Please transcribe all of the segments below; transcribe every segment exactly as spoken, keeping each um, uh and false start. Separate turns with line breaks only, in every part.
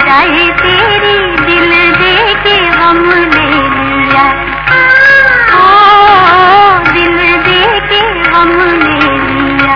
जाए तेरी दिल दे के गम ले लिया, ओ दिल दे के गम ले लिया।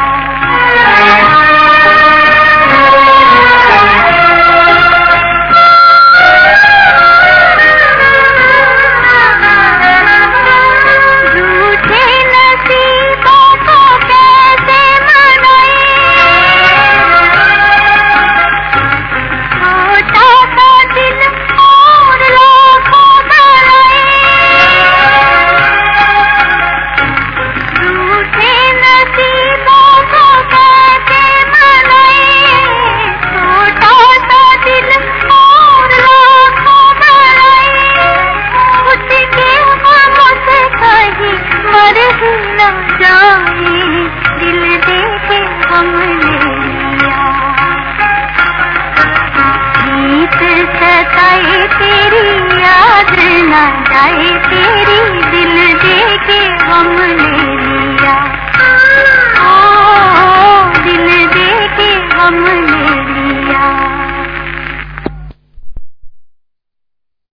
तेरी याद न जाए तेरी दिल दे के गम ले लिया, ओ दिल दे के गम ले